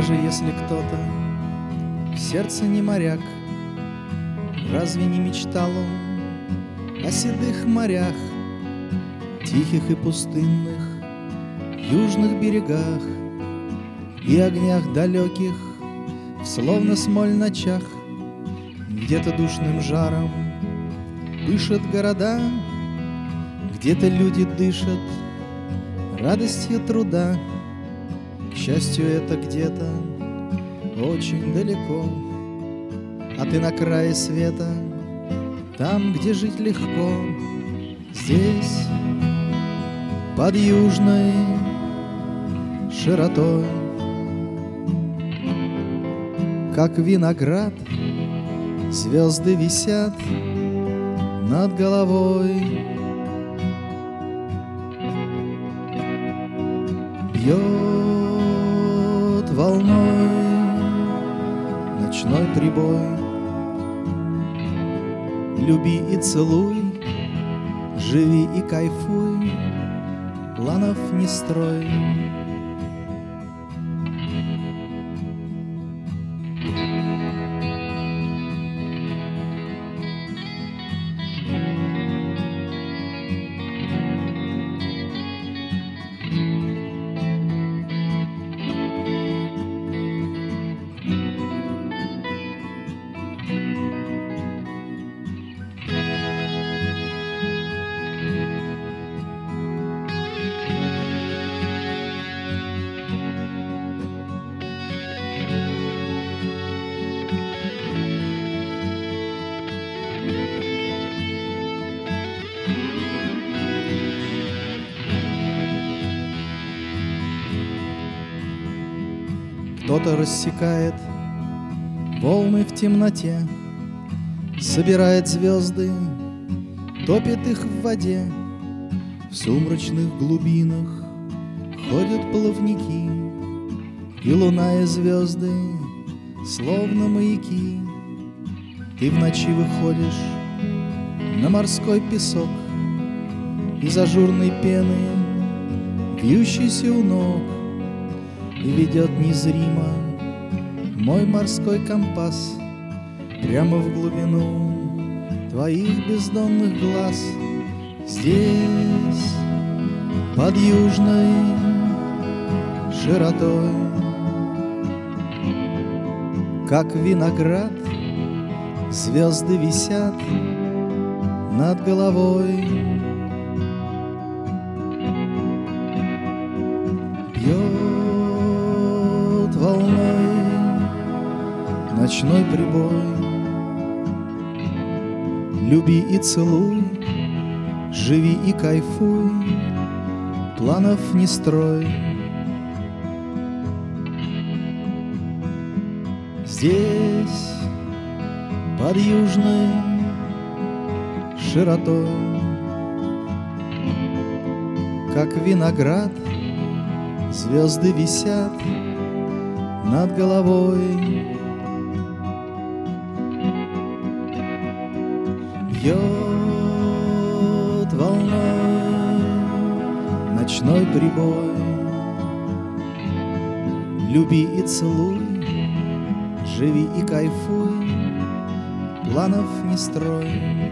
Даже если кто-то в сердце не моряк, разве не мечтал он о седых морях, тихих и пустынных южных берегах и огнях далеких, в словно смоль ночах, где-то душным жаром пышут города, где-то люди дышат радостью труда. К счастью, это где-то очень далеко, а ты на крае света, там, где жить легко. Здесь, под южной широтой, как виноград, звезды висят над головой. Бьет волной ночной прибой. Люби и целуй, живи и кайфуй, планов не строй. Кто-то рассекает волны в темноте, собирает звезды, топит их в воде. В сумрачных глубинах ходят плавники, и луна и звезды словно маяки. Ты в ночи выходишь на морской песок, из ажурной пены, вьющейся у ног, и ведет незримо мой морской компас прямо в глубину твоих бездонных глаз. Здесь, под южной широтой, как виноград, звезды висят над головой. Бьет волной ночной прибой. Люби и целуй, живи и кайфуй, планов не строй. Здесь, под южной широтой, как виноград, звезды висят над головой. Бьет волной ночной прибой. Люби и целуй, живи и кайфуй, планов не строй.